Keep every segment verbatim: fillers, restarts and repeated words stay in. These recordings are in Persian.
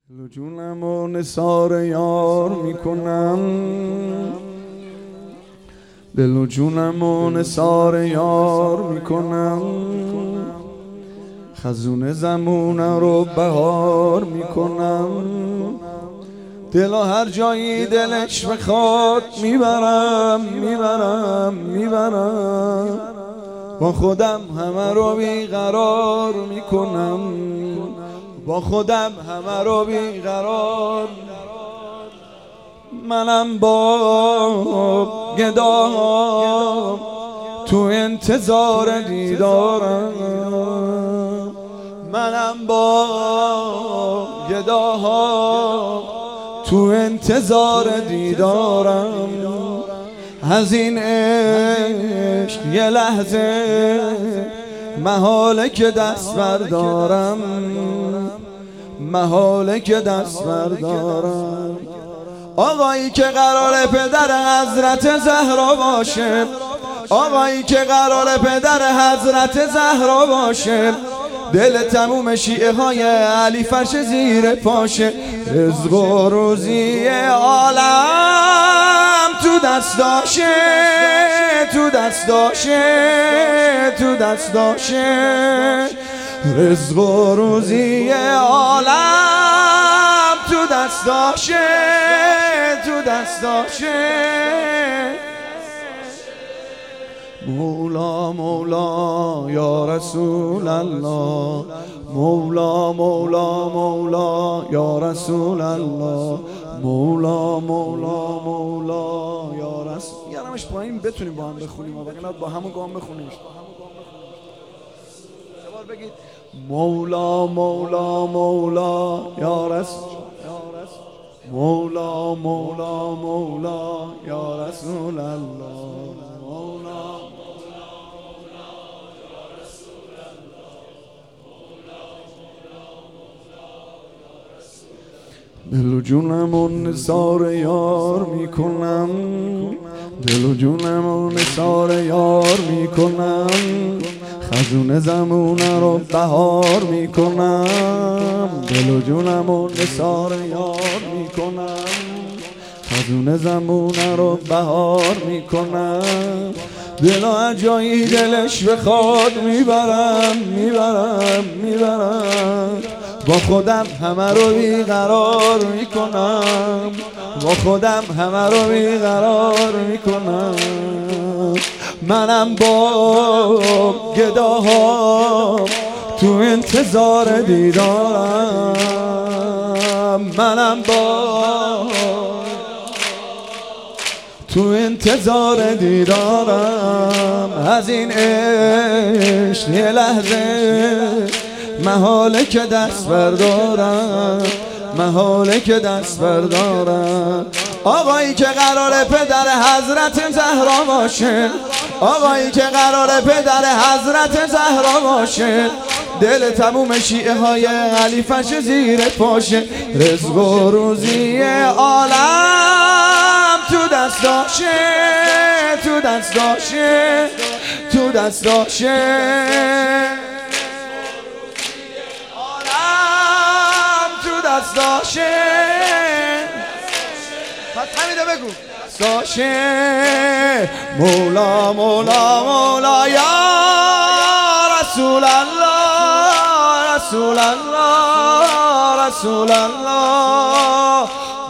دل و جونم و نثار یار میکنم، دل و جونم و نثار یار میکنم، خزون زمونه رو بهار میکنم، دل و هر جایی دلش بخواد میبرم میبرم میبرم، با خودم همه رو بیقرار میکنم، با خودم همه رو بیقرار. منم با گداها تو انتظار دیدارم، منم با گداها تو انتظار دیدارم. از این عشق یه لحظه محاله که دست بردارم، محاله که دست بردارم. آقایی که قرار پدر حضرت زهرا باشه، آقایی که قرار پدر حضرت زهرا باشه، دل تموم شیعه های علی فرش زیر پاشه. رزق و روزی عالم تو دستاشه، تو دستاشه، تو دستاشه. رزق و روزی عالم تو دستاشه، تو دستاشه. مولا مولا یا رسول الله، مولا مولا مولا یا رسول الله، مولا مولا مولا یا رسول. یارمش پایین بتونیم با هم بخونیم، وگرنه با همون گام بخونیم. بگید مولا مولا مولا یا رسول، مولا مولا مولا یا رسول الله، مولا مولا مولا یا رسول الله، مولا مولا مولا یا رسول الله. دل و جونم و نثار یار میکنم، دل و جونم و نثار یار میکنم، خزون زمونه رو بهار میکنم. دل و جونم و نثار یار میکنم، خزون زمونه رو بهار میکنم، دل و هر جایی دلش بخواد میبرم میبرم میبرم، با خودم همه رو بیقرار میکنم، با خودم همه رو بیقرار میکنم. منم با گداها تو انتظار دیدارم، منم با تو انتظار دیدارم. از این عشق یه لحظه محاله که دست بردارم، محاله که دست بردارم. آقایی که قرار پدر حضرت زهرا باشه، آقایی که قرار پدر حضرت زهرا باشه، دل تموم شیعه های علی فرش زیر پاشه. رزق و روزی عالم تو دستاشه، تو دستاشه، تو دستاشه. عالم تو دستاشه، پس همیده بگو دستاشه. مولا مولا مولا یا رسول الله، رسول الله، رسول الله.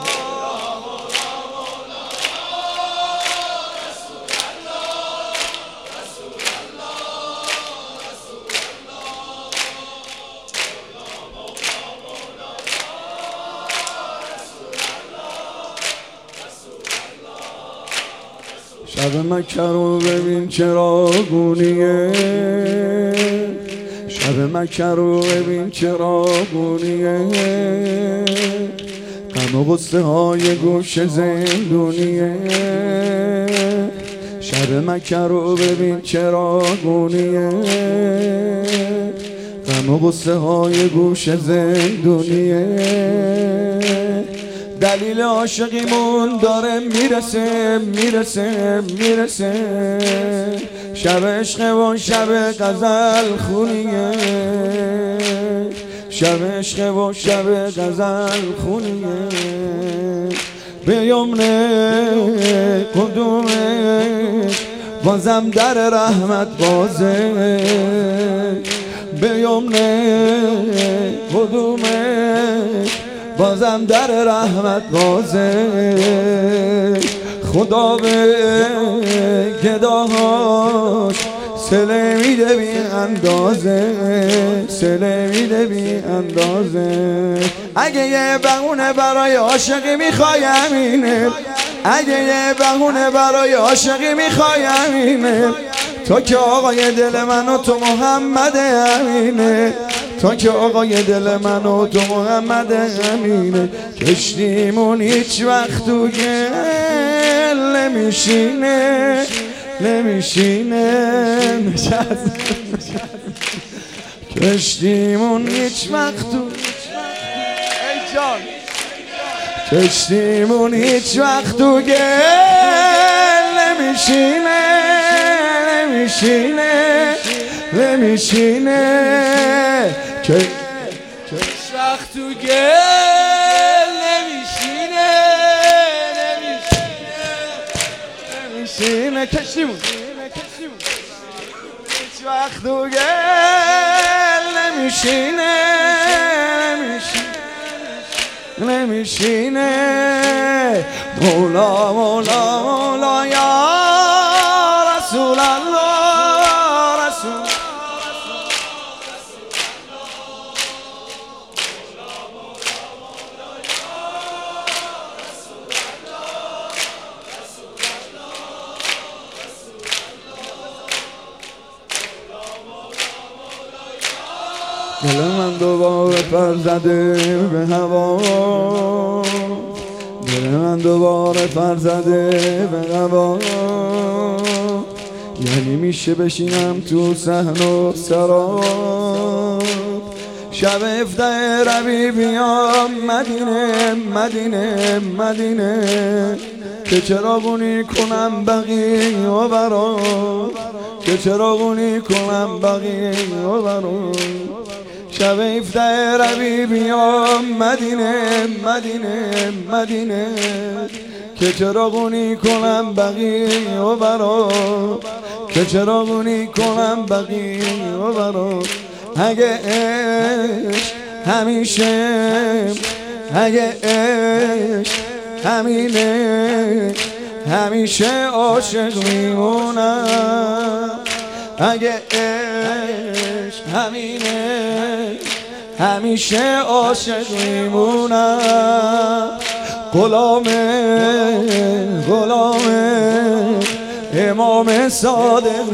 شب مکه رو ببین چراغونیه، شب مکه رو ببین چراغونیه، غم و غصه های گوش زندونیه. شب مکه رو ببین چراغونیه، غم و غصه های گوش زندونیه. دلیل عاشقیمون داره میرسه میرسه میرسه، شب عشق و شب غزل خونیه، شب عشق و شب غزل خونیه به یمنه قدومش بازم در رحمت بازه به یمنه قدومش بازم در رحمت بازه خدا به گداهاش سله میده بی اندازه سله میده بی اندازه اگه یه بهونه برای عاشقی میخوای امینه اگه یه بهونه برای عاشقی میخوای امینه تو که آقای دل من و تو محمد امینه تو که آقای دل من و تو محمد امینه کشتیمون هیچ وقت تو گل نمیشینه نمیشینه کشتیمون هیچ وقت تو کشتیمون هیچ وقت تو گل نمیشینه نمیشینه نمیشینه که هیچ وقت تو گل نمیشینه نمیشینه کشتیمون هیچ وقت تو گل نمیشینه نمیشینه مولا مولا مولا یا رسول الله رسول دل من دوباره پر زده به هوا دل من دوباره پر زده به هوا یعنی میشه بشینم تو صحن و سراب شب هفده ربیع بیام مدینه مدینه مدینه که چراغونی کنم بقیه و برا که چراغونی کنم بقیه و برا شب هفده ربیع بیام مدینه مدینه مدینه که چراغونی کنم بقیه و برا که چراغونی کنم بقیه و برا اگه عشق همیشه اگه عشق همینه همیشه عاشق میمونم اگه عشق همینه همیشه عاشق میمونم غلام غلام امام صادق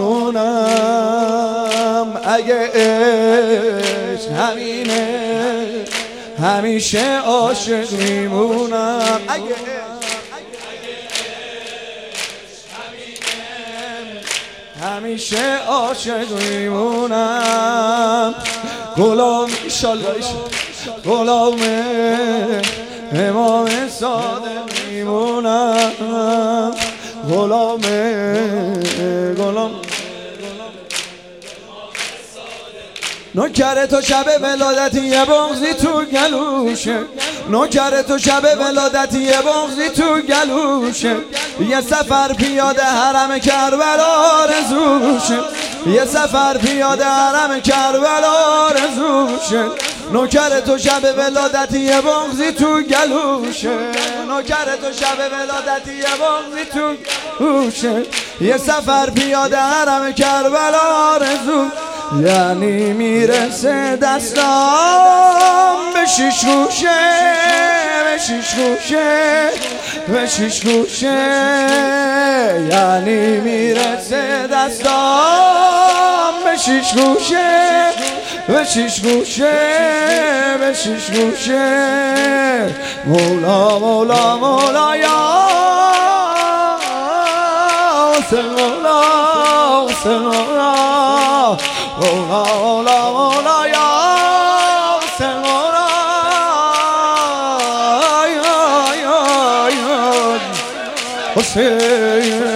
میمونم اگه عشق همینه همیشه عاشق میمونم اگه همیشه عاشق میمونم غلام انشالله غلام امام صادق میمونم غلام غلام نوکر تو شب ولادتی یه بغضی تو گلوشه نوکر تو شب ولادتی یه بغضی تو گلوشه یه سفر پیاده حرم کربلا آرزوشه یه سفر پیاده حرم کربلا آرزوشه نوکر تو شب ولادتی یه بغضی تو گلوشه نوکر تو شب ولادتی یه بغضی تو گلوشه یه سفر پیاده حرم کربلا آرزو یعنی میرسه دستام به شیش گوشه به شیش گوشه به شیش گوشه یعنی میرسه دستام به شیش گوشه به شیش گوشه به شیش گوشه مولا مولا مولا یا مولا مولا مولا مولا مولا یا مولا یا یا یا حسین